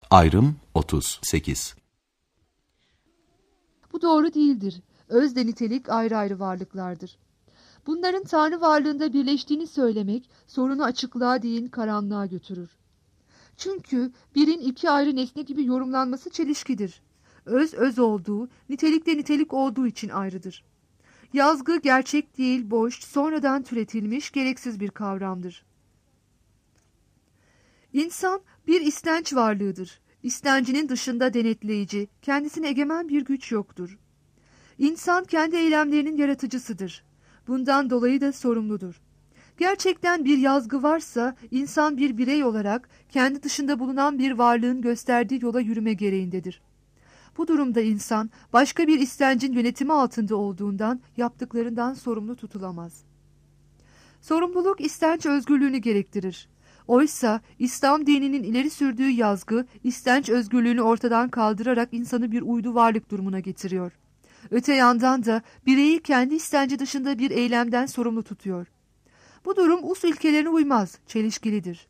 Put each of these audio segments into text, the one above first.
Ayrım 38. Bu doğru değildir. Özle nitelik ayrı ayrı varlıklardır. Bunların Tanrı varlığında birleştiğini söylemek, sorunu açıklığa değil karanlığa götürür. Çünkü birin iki ayrı nesne gibi yorumlanması çelişkidir. Öz, öz olduğu, nitelik de nitelik olduğu için ayrıdır. Yazgı gerçek değil, boş, sonradan türetilmiş, gereksiz bir kavramdır. İnsan bir istenç varlığıdır. İstencinin dışında denetleyici, kendisine egemen bir güç yoktur. İnsan kendi eylemlerinin yaratıcısıdır. Bundan dolayı da sorumludur. Gerçekten bir yazgı varsa insan bir birey olarak kendi dışında bulunan bir varlığın gösterdiği yola yürüme gereğindedir. Bu durumda insan başka bir istencin yönetimi altında olduğundan yaptıklarından sorumlu tutulamaz. Sorumluluk istenç özgürlüğünü gerektirir. Oysa İslam dininin ileri sürdüğü yazgı istenç özgürlüğünü ortadan kaldırarak insanı bir uydu varlık durumuna getiriyor. Öte yandan da bireyi kendi istenci dışında bir eylemden sorumlu tutuyor. Bu durum usul ilkelerine uymaz, çelişkilidir.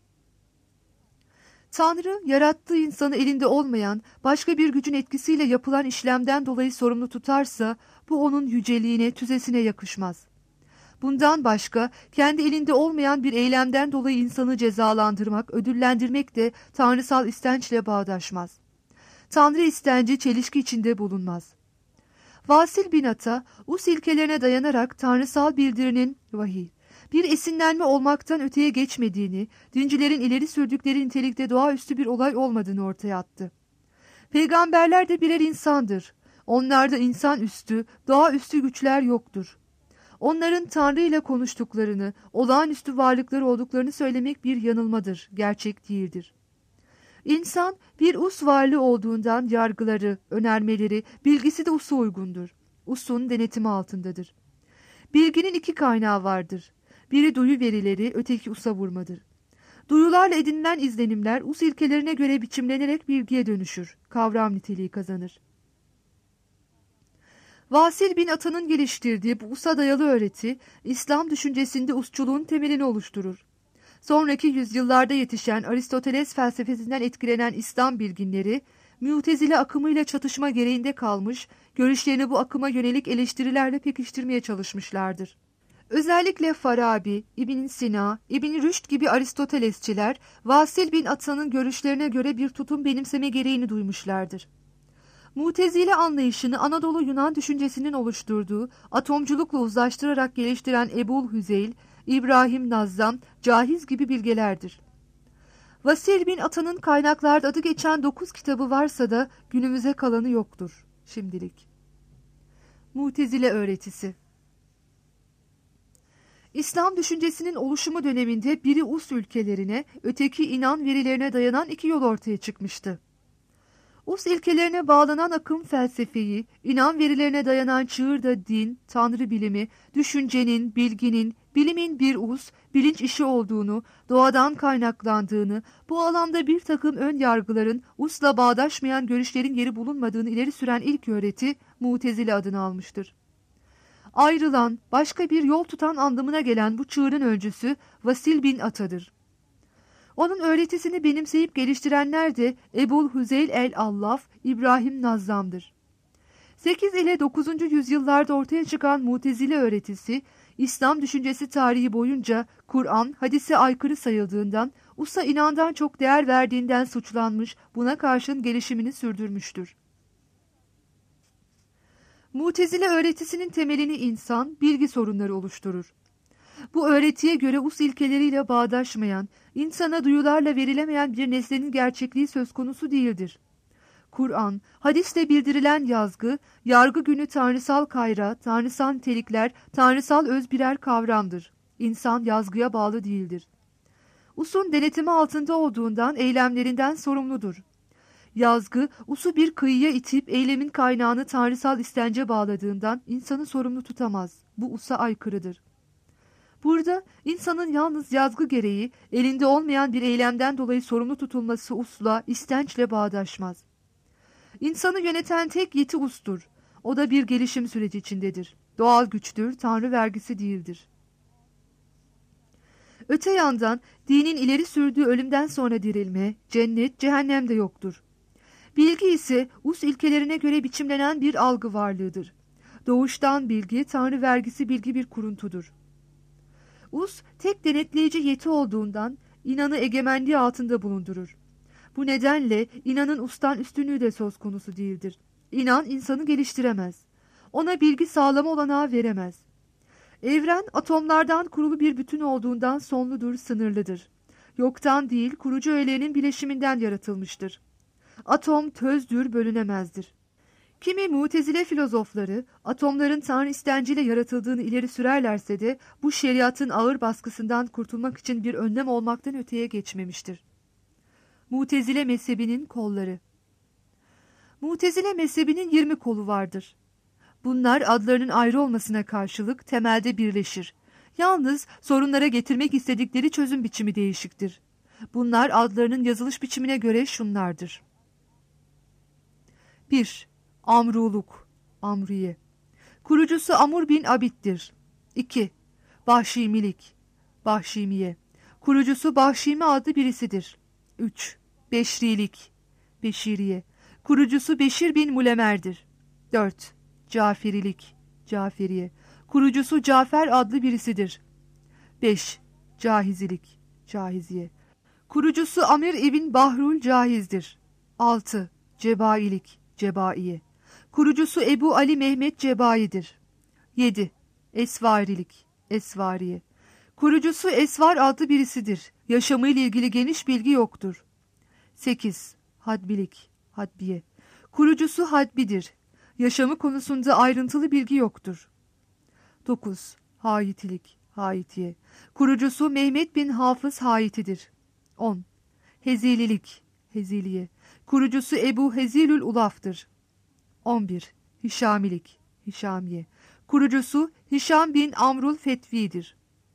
Tanrı, yarattığı insanı elinde olmayan, başka bir gücün etkisiyle yapılan işlemden dolayı sorumlu tutarsa, bu onun yüceliğine, tüzesine yakışmaz. Bundan başka, kendi elinde olmayan bir eylemden dolayı insanı cezalandırmak, ödüllendirmek de tanrısal istençle bağdaşmaz. Tanrı istenci çelişki içinde bulunmaz. Vasil bin Ata, us ilkelerine dayanarak tanrısal bildirinin vahiy, bir esinlenme olmaktan öteye geçmediğini, dincilerin ileri sürdükleri nitelikte doğaüstü bir olay olmadığını ortaya attı. Peygamberler de birer insandır. Onlarda insanüstü, doğaüstü güçler yoktur. Onların Tanrı ile konuştuklarını, olağanüstü varlıkları olduklarını söylemek bir yanılmadır, gerçek değildir. İnsan bir us varlığı olduğundan yargıları, önermeleri, bilgisi de usa uygundur. Usun denetimi altındadır. Bilginin iki kaynağı vardır. Biri duyu verileri, öteki usa vurmadır. Duyularla edinilen izlenimler us ilkelerine göre biçimlenerek bilgiye dönüşür, kavram niteliği kazanır. Vasil bin Ata'nın geliştirdiği bu usa dayalı öğreti, İslam düşüncesinde usçuluğun temelini oluşturur. Sonraki yüzyıllarda yetişen Aristoteles felsefesinden etkilenen İslam bilginleri, Mu'tezile akımıyla çatışma gereğinde kalmış, görüşlerini bu akıma yönelik eleştirilerle pekiştirmeye çalışmışlardır. Özellikle Farabi, İbn Sina, İbn Rüşd gibi Aristotelesçiler, Vasil bin Ata'nın görüşlerine göre bir tutum benimseme gereğini duymuşlardır. Mu'tezile anlayışını Anadolu Yunan düşüncesinin oluşturduğu, atomculukla uzlaştırarak geliştiren Ebul Hüzeyl, İbrahim Nazzam, Cahiz gibi bilgelerdir. Vasil bin Ata'nın kaynaklarda adı geçen 9 kitabı varsa da günümüze kalanı yoktur şimdilik. Mu'tezile öğretisi. İslam düşüncesinin oluşumu döneminde biri us ülkelerine, öteki inan verilerine dayanan iki yol ortaya çıkmıştı. Us ilkelerine bağlanan akım felsefeyi, inan verilerine dayanan çığırda din, tanrı bilimi, düşüncenin, bilginin, bilimin bir us, bilinç işi olduğunu, doğadan kaynaklandığını, bu alanda bir takım ön yargıların, usla bağdaşmayan görüşlerin yeri bulunmadığını ileri süren ilk öğreti Mu'tezile adını almıştır. Ayrılan, başka bir yol tutan anlamına gelen bu çığırın öncüsü Vasil bin Ata'dır. Onun öğretisini benimseyip geliştirenler de Ebul Hüzeyl el-Allaf, İbrahim Nazzam'dır. 8 ile 9. yüzyıllarda ortaya çıkan Mu'tezile öğretisi, İslam düşüncesi tarihi boyunca Kur'an, hadise aykırı sayıldığından, usa inandan çok değer verdiğinden suçlanmış, buna karşın gelişimini sürdürmüştür. Mu'tezile öğretisinin temelini insan, bilgi sorunları oluşturur. Bu öğretiye göre us ilkeleriyle bağdaşmayan, insana duyularla verilemeyen bir nesnenin gerçekliği söz konusu değildir. Kur'an, hadisle bildirilen yazgı, yargı günü tanrısal kayra, tanrısal nitelikler, tanrısal öz birer kavramdır. İnsan yazgıya bağlı değildir. Usun denetimi altında olduğundan eylemlerinden sorumludur. Yazgı, usu bir kıyıya itip eylemin kaynağını tanrısal istence bağladığından insanı sorumlu tutamaz. Bu usa aykırıdır. Burada insanın yalnız yazgı gereği elinde olmayan bir eylemden dolayı sorumlu tutulması usla, istençle bağdaşmaz. İnsanı yöneten tek yeti ustur. O da bir gelişim süreci içindedir. Doğal güçtür, tanrı vergisi değildir. Öte yandan dinin ileri sürdüğü ölümden sonra dirilme, cennet, cehennem de yoktur. Bilgi ise us ilkelerine göre biçimlenen bir algı varlığıdır. Doğuştan bilgi, Tanrı vergisi bilgi bir kuruntudur. Us tek denetleyici yeti olduğundan inanı egemenliği altında bulundurur. Bu nedenle inanın ustan üstünlüğü de söz konusu değildir. İnan insanı geliştiremez. Ona bilgi sağlama olanağı veremez. Evren atomlardan kurulu bir bütün olduğundan sonludur, sınırlıdır. Yoktan değil, kurucu öğelerinin bileşiminden yaratılmıştır. Atom tözdür, bölünemezdir. Kimi mutezile filozofları atomların Tanrı istenciyle yaratıldığını ileri sürerlerse de bu şeriatın ağır baskısından kurtulmak için bir önlem olmaktan öteye geçmemiştir. Mutezile mezhebinin kolları. Mutezile mezhebinin 20 kolu vardır. Bunlar adlarının ayrı olmasına karşılık temelde birleşir. Yalnız sorunlara getirmek istedikleri çözüm biçimi değişiktir. Bunlar adlarının yazılış biçimine göre şunlardır. 1. Amruluk, Amriye. Kurucusu Amr bin Abid'dir. 2. Bahşimilik, Bahşimiye. Kurucusu Bahşimi adlı birisidir. 3. Beşrilik, Beşiriye. Kurucusu Beşir bin Mulemer'dir. 4. Caferilik, Caferiye. Kurucusu Cafer adlı birisidir. 5. Cahizilik, Cahiziye. Kurucusu Amir ibn Bahrul Cahiz'dir. 6. Cebailik, Cebaiye. Kurucusu Ebu Ali Mehmet Cebai'dir. 7. Esvarilik, Esvariye. Kurucusu Esvar adlı birisidir. Yaşamıyla ilgili geniş bilgi yoktur. 8. Hadbilik, Hadbiye. Kurucusu Hadbidir. Yaşamı konusunda ayrıntılı bilgi yoktur. 9. Haitilik, Haitiye. Kurucusu Mehmet bin Hafız Haiti'dir. 10. Hezililik, Heziliye. Kurucusu Ebu Hezilül Ulaf'tır. 11. Hişamilik, Hişamiye. Kurucusu Hişam bin Amrul Fetvi'dir.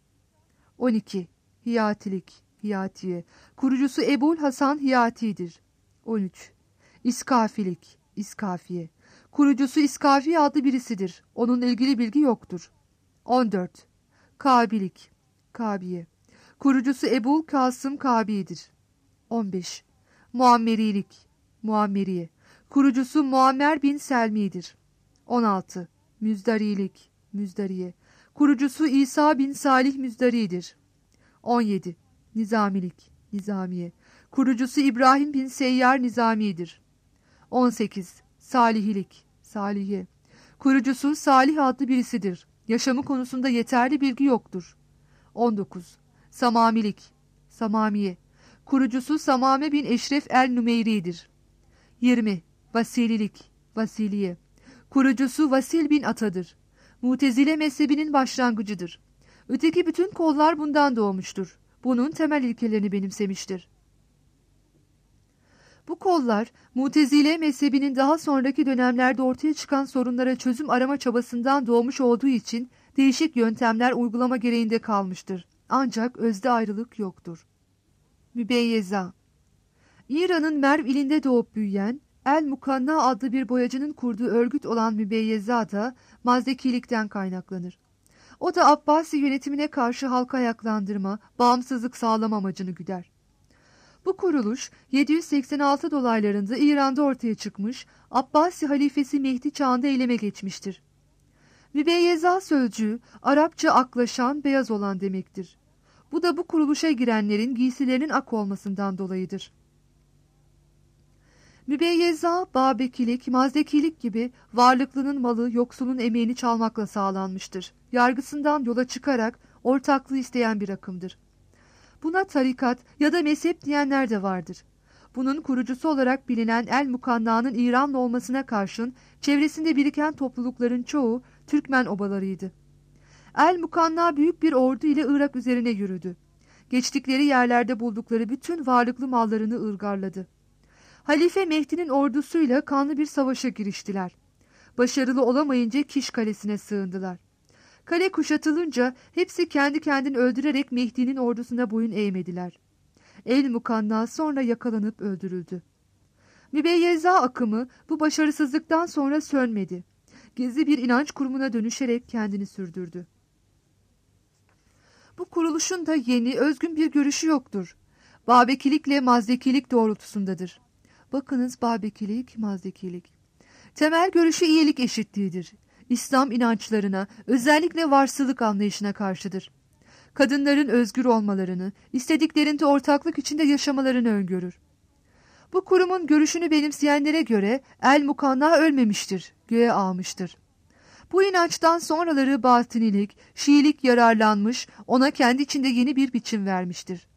12. Hiyatilik, Hiyatiye. Kurucusu Ebul Hasan Hiyati'dir. 13. İskafilik, İskafiye. Kurucusu İskafi adlı birisidir. Onunla ilgili bilgi yoktur. 14. Kabilik, Kabiye. Kurucusu Ebul Kasım Kabi'dir. 15. Muammerilik, Muammeriye. Kurucusu Muammer bin Selmi'dir. 16. Müzdarilik, Müzdariye. Kurucusu İsa bin Salih Müzdari'dir. 17. Nizamilik, Nizamiye. Kurucusu İbrahim bin Seyyar Nizami'dir. 18. Salihilik, Salihiye. Kurucusu Salih adlı birisidir. Yaşamı konusunda yeterli bilgi yoktur. 19. Samamilik, Samamiye. Kurucusu Samame bin Eşref el-Nümeyri'dir. 20. Vasililik, Vasiliye. Kurucusu Vasil bin Ata'dır. Mutezile mezhebinin başlangıcıdır. Öteki bütün kollar bundan doğmuştur. Bunun temel ilkelerini benimsemiştir. Bu kollar Mutezile mezhebinin daha sonraki dönemlerde ortaya çıkan sorunlara çözüm arama çabasından doğmuş olduğu için değişik yöntemler uygulama gereğinde kalmıştır. Ancak özde ayrılık yoktur. Mübeyyeza. İran'ın Merv ilinde doğup büyüyen El-Mukanna adlı bir boyacının kurduğu örgüt olan Mübeyyeza da Mazdekilikten kaynaklanır. O da Abbasi yönetimine karşı halka ayaklandırma, bağımsızlık sağlama amacını güder. Bu kuruluş 786 dolaylarında İran'da ortaya çıkmış, Abbasi halifesi Mehdi çağında eyleme geçmiştir. Mübeyyeza sözcüğü Arapça aklaşan, beyaz olan demektir. Bu da bu kuruluşa girenlerin giysilerinin ak olmasından dolayıdır. Mübeyyeza, Babekilik, Mazdekilik gibi varlıklının malı, yoksulun emeğini çalmakla sağlanmıştır. Yargısından yola çıkarak ortaklığı isteyen bir akımdır. Buna tarikat ya da mezhep diyenler de vardır. Bunun kurucusu olarak bilinen El-Mukanna'nın İranlı olmasına karşın çevresinde biriken toplulukların çoğu Türkmen obalarıydı. El-Mukanna büyük bir ordu ile Irak üzerine yürüdü. Geçtikleri yerlerde buldukları bütün varlıklı mallarını ırgarladı. Halife Mehdi'nin ordusuyla kanlı bir savaşa giriştiler. Başarılı olamayınca Kiş Kalesi'ne sığındılar. Kale kuşatılınca hepsi kendi kendini öldürerek Mehdi'nin ordusuna boyun eğmediler. El-Mukanna sonra yakalanıp öldürüldü. Mübeyyeza akımı bu başarısızlıktan sonra sönmedi. Gizli bir inanç kurumuna dönüşerek kendini sürdürdü. Bu kuruluşun da yeni, özgün bir görüşü yoktur. Babekilikle Mazdekilik doğrultusundadır. Bakınız, Babekilik, Mazdekilik. Temel görüşü iyilik eşitliğidir. İslam inançlarına, özellikle varsılık anlayışına karşıdır. Kadınların özgür olmalarını, istediklerinde ortaklık içinde yaşamalarını öngörür. Bu kurumun görüşünü benimseyenlere göre el-mukanna ölmemiştir, göğe almıştır. Bu inançtan sonraları batınilik, Şiilik yararlanmış, ona kendi içinde yeni bir biçim vermiştir.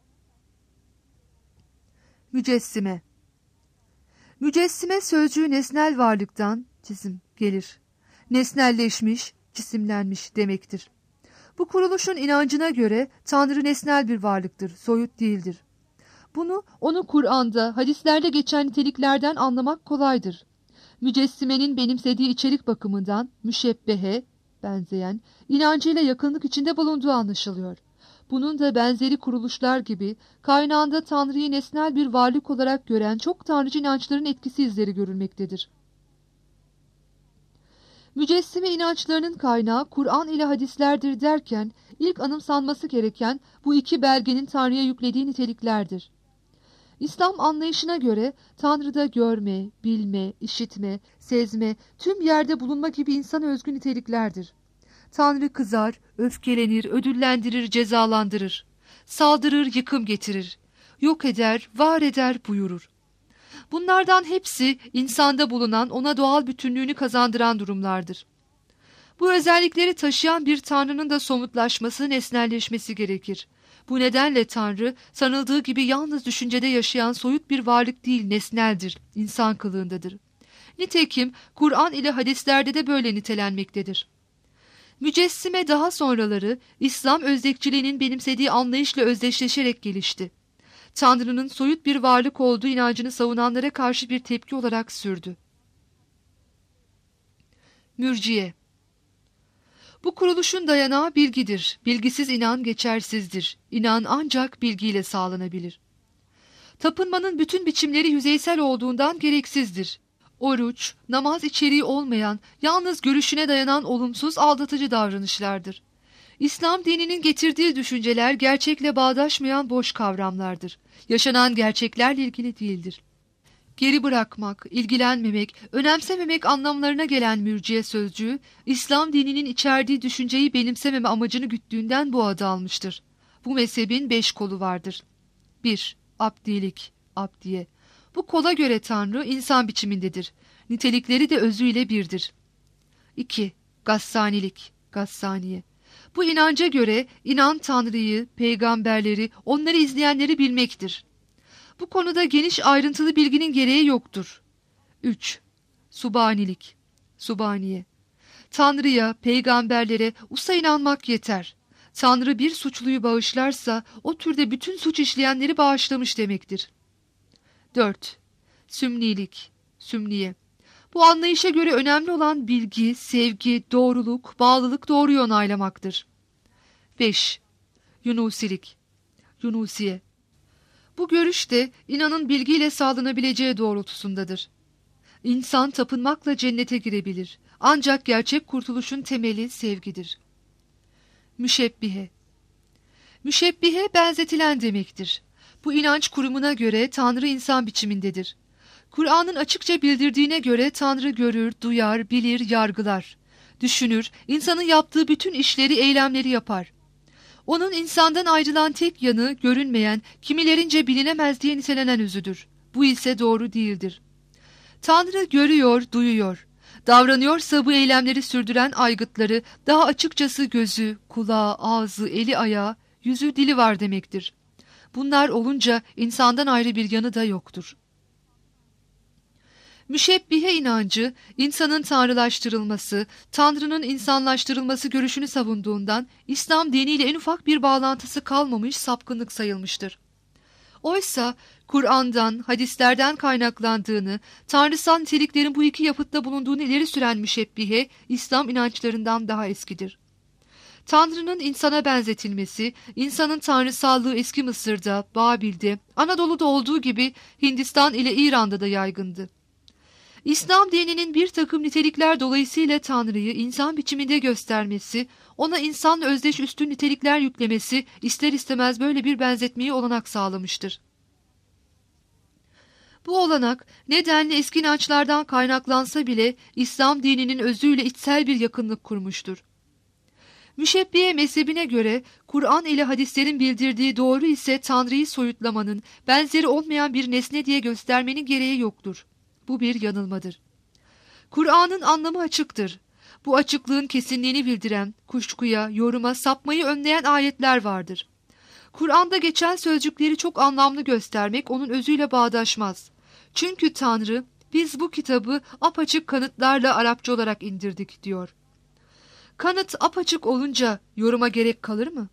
Mücessime. Mücessime sözcüğü nesnel varlıktan, cisim, gelir. Nesnelleşmiş, cisimlenmiş demektir. Bu kuruluşun inancına göre Tanrı nesnel bir varlıktır, soyut değildir. Onu Kur'an'da, hadislerde geçen niteliklerden anlamak kolaydır. Mücessimenin benimsediği içerik bakımından müşebbehe, benzeyen, inancıyla yakınlık içinde bulunduğu anlaşılıyor. Bunun da benzeri kuruluşlar gibi kaynağında Tanrı'yı nesnel bir varlık olarak gören çok tanrıcı inançların etkisi izleri görülmektedir. Mücessime inançlarının kaynağı Kur'an ile hadislerdir derken ilk anımsanması gereken bu iki belgenin Tanrı'ya yüklediği niteliklerdir. İslam anlayışına göre Tanrı'da görme, bilme, işitme, sezme, tüm yerde bulunma gibi insana özgü niteliklerdir. Tanrı kızar, öfkelenir, ödüllendirir, cezalandırır, saldırır, yıkım getirir, yok eder, var eder buyurur. Bunlardan hepsi insanda bulunan, ona doğal bütünlüğünü kazandıran durumlardır. Bu özellikleri taşıyan bir Tanrı'nın da somutlaşması, nesnelleşmesi gerekir. Bu nedenle Tanrı, sanıldığı gibi yalnız düşüncede yaşayan soyut bir varlık değil, nesneldir, insan kılığındadır. Nitekim Kur'an ile hadislerde de böyle nitelenmektedir. Mücessime daha sonraları İslam özdekçiliğinin benimsediği anlayışla özdeşleşerek gelişti. Tanrı'nın soyut bir varlık olduğu inancını savunanlara karşı bir tepki olarak sürdü. Mürciye. Bu kuruluşun dayanağı bilgidir. Bilgisiz inan geçersizdir. İnan ancak bilgiyle sağlanabilir. Tapınmanın bütün biçimleri yüzeysel olduğundan gereksizdir. Oruç, namaz içeriği olmayan, yalnız görüşüne dayanan olumsuz, aldatıcı davranışlardır. İslam dininin getirdiği düşünceler gerçekle bağdaşmayan boş kavramlardır. Yaşanan gerçeklerle ilgili değildir. Geri bırakmak, ilgilenmemek, önemsememek anlamlarına gelen mürciye sözcüğü, İslam dininin içerdiği düşünceyi benimsememe amacını güttüğünden bu adı almıştır. Bu mezhebin 5 kolu vardır. 1. Abdilik, abdiye. Bu kola göre Tanrı insan biçimindedir. Nitelikleri de özüyle birdir. 2. Gassanilik, gassaniye. Bu inanca göre inan Tanrı'yı, peygamberleri, onları izleyenleri bilmektir. Bu konuda geniş ayrıntılı bilginin gereği yoktur. 3. Subanilik, subaniye. Tanrı'ya, peygamberlere usta inanmak yeter. Tanrı bir suçluyu bağışlarsa o türde bütün suç işleyenleri bağışlamış demektir. 4. Sümnilik, sümniye. Bu anlayışa göre önemli olan bilgi, sevgi, doğruluk, bağlılık doğruyu onaylamaktır. 5. Yunusilik, yunusiye. Bu görüş de inanın bilgiyle sağlanabileceği doğrultusundadır. İnsan tapınmakla cennete girebilir. Ancak gerçek kurtuluşun temeli sevgidir. Müşebbihe. Müşebbihe benzetilen demektir. Bu inanç kurumuna göre Tanrı insan biçimindedir. Kur'an'ın açıkça bildirdiğine göre Tanrı görür, duyar, bilir, yargılar. Düşünür, insanın yaptığı bütün işleri, eylemleri yapar. Onun insandan ayrılan tek yanı, görünmeyen, kimilerince bilinemez diye nitelenen özüdür. Bu ise doğru değildir. Tanrı görüyor, duyuyor. Davranıyorsa bu eylemleri sürdüren aygıtları, daha açıkçası gözü, kulağı, ağzı, eli, ayağı, yüzü, dili var demektir. Bunlar olunca insandan ayrı bir yanı da yoktur. Müşebbihe inancı, insanın tanrılaştırılması, Tanrı'nın insanlaştırılması görüşünü savunduğundan İslam diniyle en ufak bir bağlantısı kalmamış sapkınlık sayılmıştır. Oysa Kur'an'dan, hadislerden kaynaklandığını, tanrısal niteliklerin bu iki yapıtta bulunduğunu ileri süren müşebbihe, İslam inançlarından daha eskidir. Tanrı'nın insana benzetilmesi, insanın tanrısallığı eski Mısır'da, Babil'de, Anadolu'da olduğu gibi Hindistan ile İran'da da yaygındı. İslam dininin bir takım nitelikler dolayısıyla Tanrı'yı insan biçiminde göstermesi, ona insanla özdeş üstün nitelikler yüklemesi ister istemez böyle bir benzetmeyi olanak sağlamıştır. Bu olanak nedenli eski inançlardan kaynaklansa bile İslam dininin özüyle içsel bir yakınlık kurmuştur. Müşebbiye mezhebine göre Kur'an ile hadislerin bildirdiği doğru ise Tanrı'yı soyutlamanın, benzeri olmayan bir nesne diye göstermenin gereği yoktur. Bu bir yanılmadır. Kur'an'ın anlamı açıktır. Bu açıklığın kesinliğini bildiren, kuşkuya, yoruma, sapmayı önleyen ayetler vardır. Kur'an'da geçen sözcükleri çok anlamlı göstermek onun özüyle bağdaşmaz. Çünkü Tanrı, biz bu kitabı apaçık kanıtlarla Arapça olarak indirdik diyor. Kanıt apaçık olunca yoruma gerek kalır mı?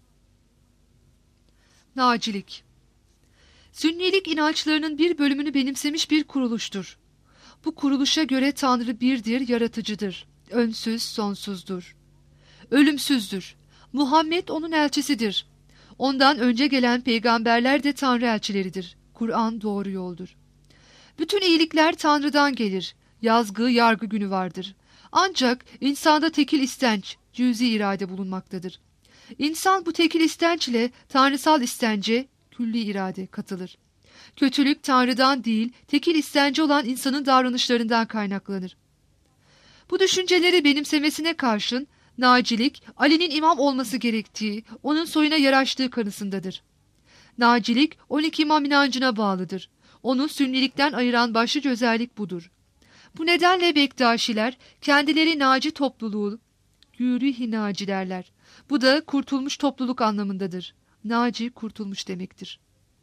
Nacilik. Sünnilik inançlarının bir bölümünü benimsemiş bir kuruluştur. Bu kuruluşa göre Tanrı birdir, yaratıcıdır, önsüz, sonsuzdur, ölümsüzdür. Muhammed onun elçisidir. Ondan önce gelen peygamberler de Tanrı elçileridir. Kur'an doğru yoldur. Bütün iyilikler Tanrı'dan gelir. Yazgı, yargı günü vardır. Ancak insanda tekil istenç, cüzi irade bulunmaktadır. İnsan bu tekil istenç ile tanrısal istence, külli irade katılır. Kötülük Tanrı'dan değil, tekil istenci olan insanın davranışlarından kaynaklanır. Bu düşünceleri benimsemesine karşın, Nacilik, Ali'nin imam olması gerektiği, onun soyuna yaraştığı kanısındadır. Nacilik, 12 imam inancına bağlıdır. Onu Sünnilikten ayıran başlıca özellik budur. Bu nedenle Bektaşiler, kendileri Naci topluluğu, Gürih-i Naci derler. Bu da kurtulmuş topluluk anlamındadır. Naci, kurtulmuş demektir.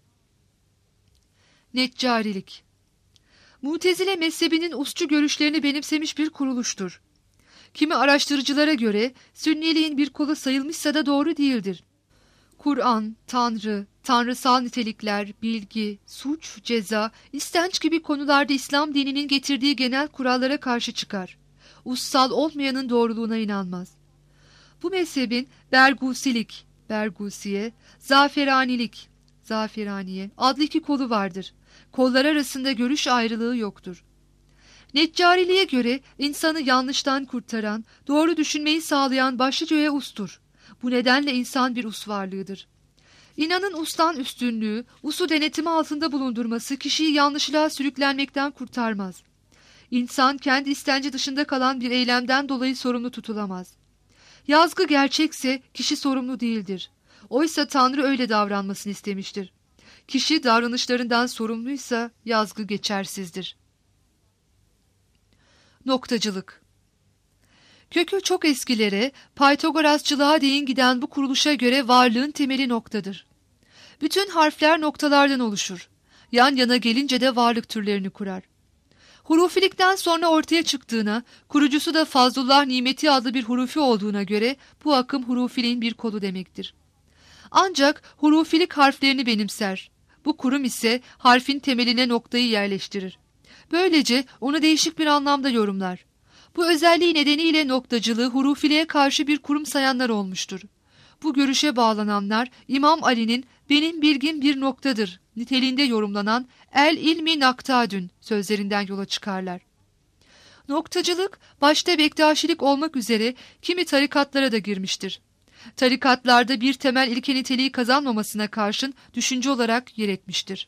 Neccarilik. Mutezile mezhebinin usçu görüşlerini benimsemiş bir kuruluştur. Kimi araştırıcılara göre Sünniliğin bir kolu sayılmışsa da doğru değildir. Kur'an, Tanrı, tanrısal nitelikler, bilgi, suç, ceza, istenç gibi konularda İslam dininin getirdiği genel kurallara karşı çıkar. Ussal olmayanın doğruluğuna inanmaz. Bu mezhebin Bergusilik, Bergusiye, Zaferanilik, Zaferaniye adlı iki kolu vardır. Kollar arasında görüş ayrılığı yoktur. Neccariliğe göre insanı yanlıştan kurtaran, doğru düşünmeyi sağlayan başlıca öğe ustur. Bu nedenle insan bir us varlığıdır. İnanın ustan üstünlüğü, usu denetimi altında bulundurması kişiyi yanlışlığa sürüklenmekten kurtarmaz. İnsan kendi istenci dışında kalan bir eylemden dolayı sorumlu tutulamaz. Yazgı gerçekse kişi sorumlu değildir. Oysa Tanrı öyle davranmasını istemiştir. Kişi davranışlarından sorumluysa yazgı geçersizdir. Noktacılık. Kökü çok eskilere, Pythagorasçılığa değin giden bu kuruluşa göre varlığın temeli noktadır. Bütün harfler noktalardan oluşur. Yan yana gelince de varlık türlerini kurar. Hurufilikten sonra ortaya çıktığına, kurucusu da Fazlullah Nimeti adlı bir hurufi olduğuna göre bu akım hurufiliğin bir kolu demektir. Ancak hurufilik harflerini benimser. Bu kurum ise harfin temeline noktayı yerleştirir. Böylece onu değişik bir anlamda yorumlar. Bu özelliği nedeniyle noktacılığı hurufiliğe karşı bir kurum sayanlar olmuştur. Bu görüşe bağlananlar İmam Ali'nin benim bilgim bir noktadır niteliğinde yorumlanan el ilmi naktadün sözlerinden yola çıkarlar. Noktacılık başta Bektaşilik olmak üzere kimi tarikatlara da girmiştir. Tarikatlarda bir temel ilke niteliği kazanmamasına karşın düşünce olarak yer etmiştir.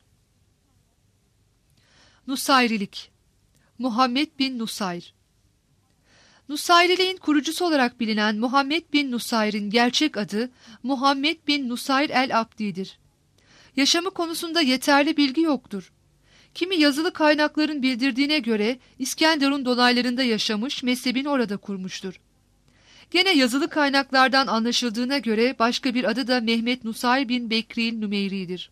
Nusayrilik. Muhammed bin Nusayr. Nusayriliğin kurucusu olarak bilinen Muhammed bin Nusayr'in gerçek adı Muhammed bin Nusayr el-Abdi'dir. Yaşamı konusunda yeterli bilgi yoktur. Kimi yazılı kaynakların bildirdiğine göre İskenderun dolaylarında yaşamış, mezhebini orada kurmuştur. Gene yazılı kaynaklardan anlaşıldığına göre başka bir adı da Mehmet Nusayr bin Bekril Nümeyri'dir.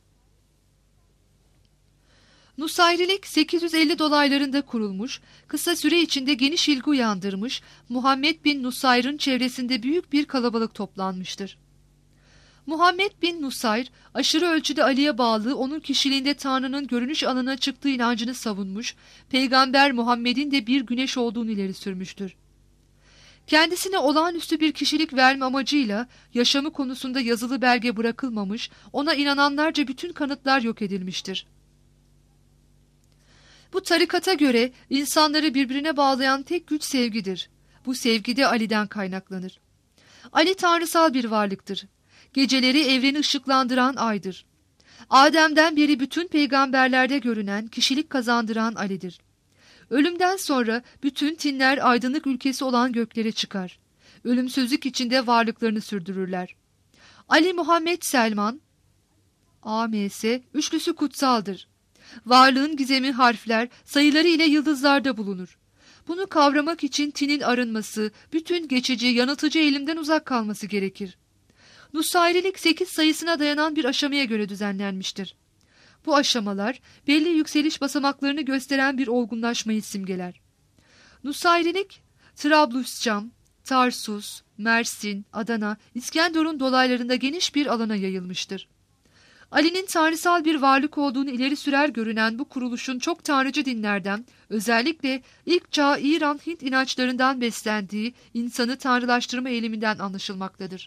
Nusayrilik 850 dolaylarında kurulmuş, kısa süre içinde geniş ilgi uyandırmış, Muhammed bin Nusayr'ın çevresinde büyük bir kalabalık toplanmıştır. Muhammed bin Nusayr, aşırı ölçüde Ali'ye bağlı, onun kişiliğinde Tanrı'nın görünüş alanına çıktığı inancını savunmuş, Peygamber Muhammed'in de bir güneş olduğunu ileri sürmüştür. Kendisine olağanüstü bir kişilik verme amacıyla yaşamı konusunda yazılı belge bırakılmamış, ona inananlarca bütün kanıtlar yok edilmiştir. Bu tarikata göre insanları birbirine bağlayan tek güç sevgidir. Bu sevgi de Ali'den kaynaklanır. Ali tanrısal bir varlıktır. Geceleri evreni ışıklandıran aydır. Adem'den beri bütün peygamberlerde görünen, kişilik kazandıran Ali'dir. Ölümden sonra bütün tinler aydınlık ülkesi olan göklere çıkar. Ölümsüzlük içinde varlıklarını sürdürürler. Ali Muhammed Selman, AMS, üçlüsü kutsaldır. Varlığın gizemi harfler, sayıları ile yıldızlarda bulunur. Bunu kavramak için tinin arınması, bütün geçici, yanıltıcı eğilimden uzak kalması gerekir. Nusayrilik 8 sayısına dayanan bir aşamaya göre düzenlenmiştir. Bu aşamalar belli yükseliş basamaklarını gösteren bir olgunlaşmayı simgeler. Nusayrilik, Trabluscam, Tarsus, Mersin, Adana, İskenderun dolaylarında geniş bir alana yayılmıştır. Ali'nin tanrısal bir varlık olduğunu ileri sürer görünen bu kuruluşun çok tanrıcı dinlerden, özellikle ilk çağ İran-Hint inançlarından beslendiği insanı tanrılaştırma eğiliminden anlaşılmaktadır.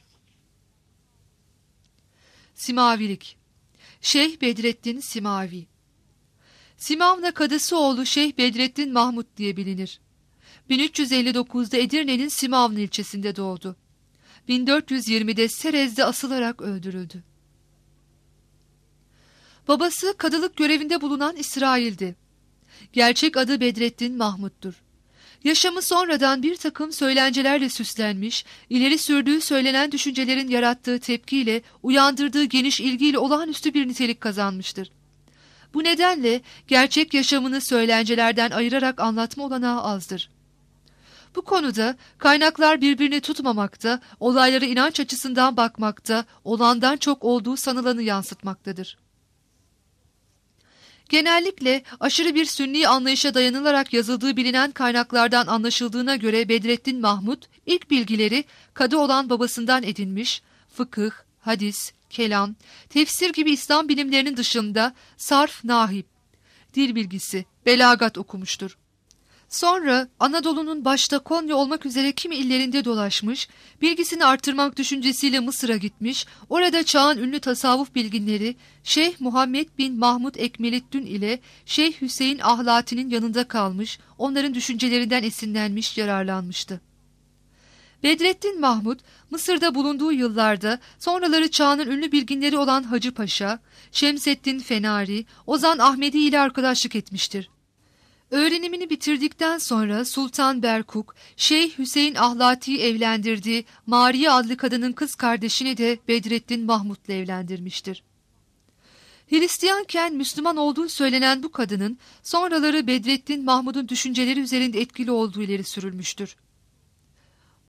Simavilik. Şeyh Bedrettin Simavi. Simavna kadısı oğlu Şeyh Bedrettin Mahmud diye bilinir. 1359'da Edirne'nin Simavna ilçesinde doğdu. 1420'de Serez'de asılarak öldürüldü. Babası kadılık görevinde bulunan İsrail'di. Gerçek adı Bedrettin Mahmud'dur. Yaşamı sonradan bir takım söylencelerle süslenmiş, ileri sürdüğü söylenen düşüncelerin yarattığı tepkiyle, uyandırdığı geniş ilgiyle olağanüstü bir nitelik kazanmıştır. Bu nedenle gerçek yaşamını söylencelerden ayırarak anlatma olanağı azdır. Bu konuda kaynaklar birbirini tutmamakta, olaylara inanç açısından bakmakta, olandan çok olduğu sanılanı yansıtmaktadır. Genellikle aşırı bir sünni anlayışa dayanılarak yazıldığı bilinen kaynaklardan anlaşıldığına göre Bedrettin Mahmud ilk bilgileri kadı olan babasından edinmiş, fıkıh, hadis, kelam, tefsir gibi İslam bilimlerinin dışında sarf, nahib, dil bilgisi, belagat okumuştur. Sonra Anadolu'nun başta Konya olmak üzere kimi illerinde dolaşmış, bilgisini artırmak düşüncesiyle Mısır'a gitmiş, orada çağın ünlü tasavvuf bilginleri Şeyh Muhammed bin Mahmud Ekmeleddin ile Şeyh Hüseyin Ahlati'nin yanında kalmış, onların düşüncelerinden esinlenmiş, yararlanmıştı. Bedrettin Mahmud, Mısır'da bulunduğu yıllarda sonraları çağının ünlü bilginleri olan Hacı Paşa, Şemseddin Fenari, Ozan Ahmedi ile arkadaşlık etmiştir. Öğrenimini bitirdikten sonra Sultan Berkuk, Şeyh Hüseyin Ahlati'yi evlendirdiği Mariye adlı kadının kız kardeşini de Bedrettin Mahmud'la evlendirmiştir. Hristiyanken Müslüman olduğu söylenen bu kadının sonraları Bedrettin Mahmud'un düşünceleri üzerinde etkili olduğu ileri sürülmüştür.